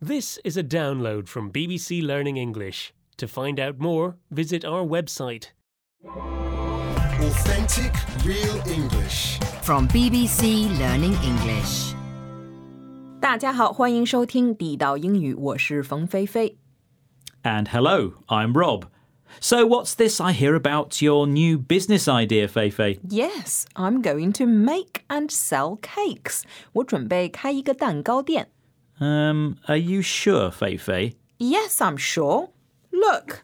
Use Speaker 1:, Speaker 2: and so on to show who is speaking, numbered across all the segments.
Speaker 1: This is a download from BBC Learning English. To find out more, visit our website.
Speaker 2: Authentic, real English.
Speaker 3: From BBC Learning English.
Speaker 4: 大家好，欢迎收听地道英语，我是冯菲菲。
Speaker 5: And hello, I'm Rob. So what's this I hear about your new business idea, Feifei?
Speaker 4: Yes, I'm going to make and sell cakes. 我准备开一个蛋糕店。
Speaker 5: Are you sure, Feifei?
Speaker 4: Yes, I'm sure. Look.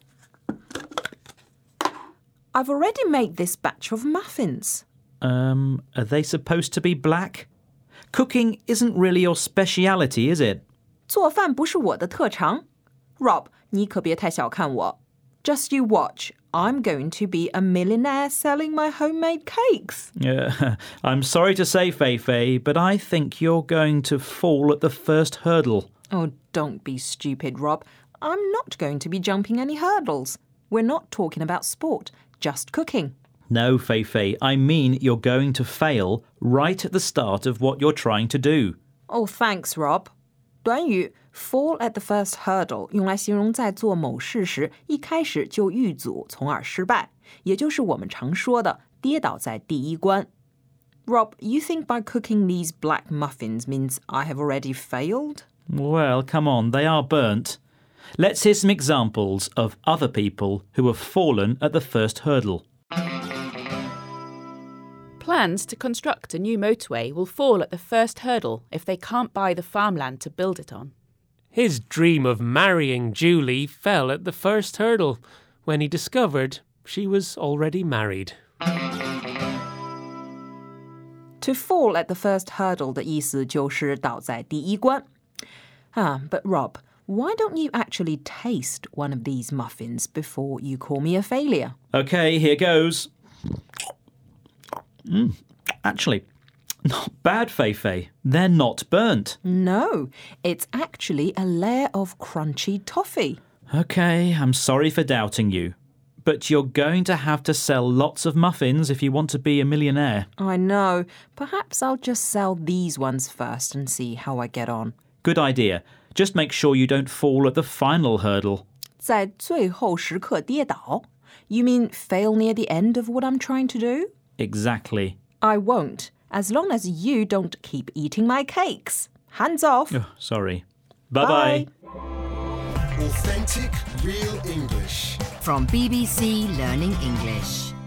Speaker 4: I've already made this batch of muffins.
Speaker 5: Are they supposed to be black? Cooking isn't really your speciality, is it?
Speaker 4: 做饭不是我的特长。Rob, 你可别太小看我。Just you watch. I'm going to be a millionaire selling my homemade cakes.
Speaker 5: I'm sorry to say, Feifei, but I think you're going to fall at the first hurdle.
Speaker 4: Oh, don't be stupid, Rob. I'm not going to be jumping any hurdles. We're not talking about sport, just cooking.
Speaker 5: No, Feifei, I mean you're going to fail right at the start of what you're trying to do.
Speaker 4: Oh, thanks, Rob. 短语 fall at the first hurdle 用来形容在做某事时一开始就遇阻，从而失败，也就是我们常说的跌倒在第一关。Rob, you think by cooking these black muffins means I have already failed?
Speaker 5: Well, come on, they are burnt. Let's hear some examples of other people who have fallen at the first hurdle.
Speaker 6: Plans to construct a new motorway will fall at the first hurdle if they can't buy the farmland to build it on.
Speaker 1: His dream of marrying Julie fell at the first hurdle when he discovered she was already married.
Speaker 4: To fall at the first hurdle 的意思就是倒在第一关。But Rob, why don't you actually taste one of these muffins before you call me a failure?
Speaker 5: OK, here goes. Actually, not bad, Feifei. They're not burnt.
Speaker 4: No, it's actually a layer of crunchy toffee.
Speaker 5: OK, I'm sorry for doubting you. But you're going to have to sell lots of muffins if you want to be a millionaire.
Speaker 4: I know. Perhaps I'll just sell these ones first and see how I get on.
Speaker 5: Good idea. Just make sure you don't fall at the final hurdle.
Speaker 4: 在最后时刻跌倒? You mean fail near the end of what I'm trying to do?
Speaker 5: Exactly.
Speaker 4: I won't, as long as you don't keep eating my cakes. Hands off.
Speaker 5: Oh, sorry. Bye-bye.
Speaker 2: Authentic, real English.
Speaker 3: From BBC Learning English.